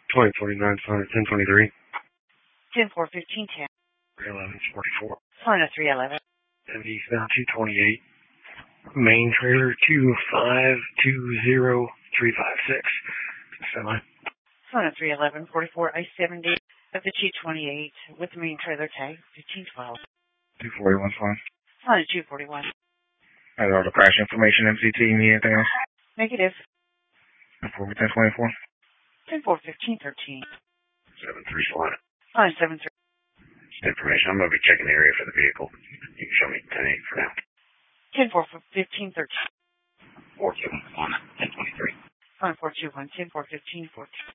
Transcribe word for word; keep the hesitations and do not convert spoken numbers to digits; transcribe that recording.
twenty forty-nine, Sonnet ten twenty-three. ten four fifteen ten. three eleven forty-four. Sonnet three eleven. seventy seven two twenty-eight. Main trailer two five two zero three five six. Semi. Sonnet three eleven forty-four I seventy of the two twenty-eight with the main trailer tag fifteen twelve. two forty-one fine. Sonnet two forty-one. That's all the crash information, M C T. You need anything else? Negative. four ten twenty-four. ten four fifteen thirteen. seven three Sonnet. Sonnet seven three. Information. I'm going to be checking the area for the vehicle. You can show me ten eight for now. ten four fifteen thirteen. four two one, ten twenty-three. Sonnet four two one, ten four fifteen fourteen.